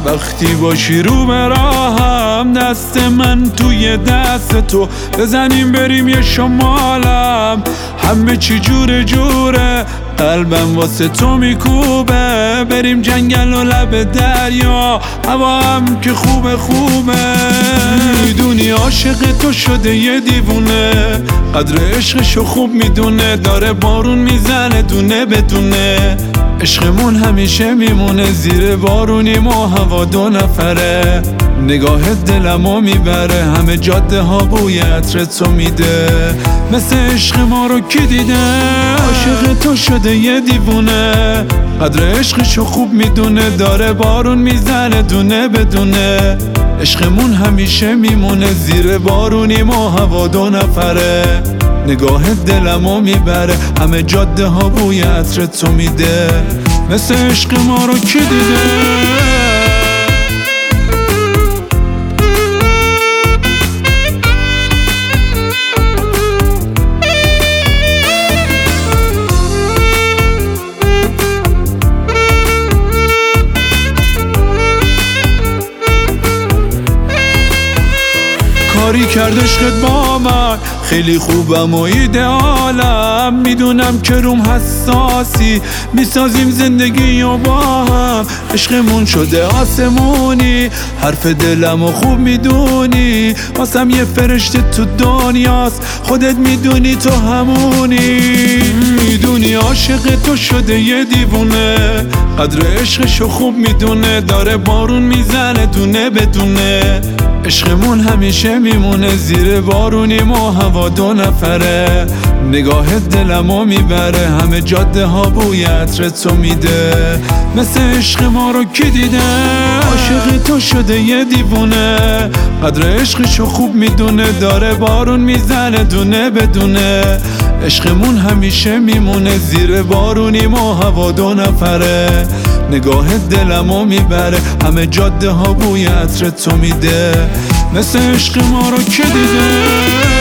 وقتی باشی رو به راهم، دست من توی دست تو، بزنیم بریم یه شمالم. همه چی جوره جوره، قلبم واسه تو میکوبه. بریم جنگل و لب دریا، هوا هم که خوبه خوبه. میدونی عاشق تو شده یه دیوونه، قدر عشقشو خوب میدونه. داره بارون میزنه دونه بدونه، عشقمون همیشه میمونه. زیر بارونیم و هوا دو نفره، نگاهت دلمو میبره. همه جاده ها بوی عطر تو میده، مثل عشق ما رو کی دیده؟ عاشق تو شده یه دیوونه، قدر عشقشو خوب میدونه. داره بارون میزنه دونه بدونه، عشقمون همیشه میمونه. زیر بارونیم و هوا دو نفره، نگاهت دلمو میبره. همه جاده ها بوی عطر تو میده، مثل عشق ما رو کی دیده؟ کاری کرد عشقت با من، خیلی خوبم و ایدئالم. میدونم که روم حساسی، میسازیم زندگی و با هم. عشقمون شده آسمونی، حرف دلم و خوب میدونی. واسم یه فرشته تو دنیاست، خودت میدونی تو همونی. میدونی عاشق تو شده یه دیوونه، قدر عشقشو خوب میدونه. داره بارون میزنه دونه بدونه، عشقمون همیشه میمونه. زیر بارونیم و هوا دو نفره، نگاهت دلمو میبره. همه جاده ها بوی عطر تو میده، مثل عشق ما رو کی دیده؟ عاشق تو شده یه دیوونه، قدر عشقشو خوب میدونه. داره بارون میزنه دونه بدونه، عشقمون همیشه میمونه. زیر بارونیم و هوا دو نفره، نگاهت دلمو میبره. همه جاده ها بوی عطر تو میده، مثل عشق ما رو کی دیده؟